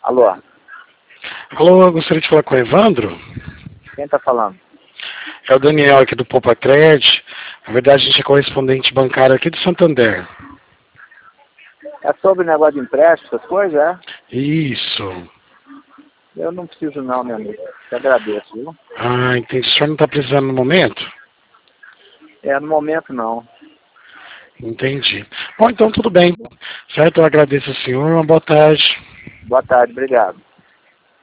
Alô, Alô, eu gostaria de falar com o Evandro. quem tá falando? É o Daniel aqui do Poupa Cred. Na verdade, a gente é correspondente bancário aqui do Santander. É sobre negócio de empréstimo, essas coisas, é? Isso. Eu não preciso não, meu amigo. Te agradeço, viu? Ah, entendi. O senhor não está precisando no momento? No momento não. Entendi. Bom, então tudo bem. Certo? Eu agradeço ao senhor. Uma boa tarde. Boa tarde, obrigado.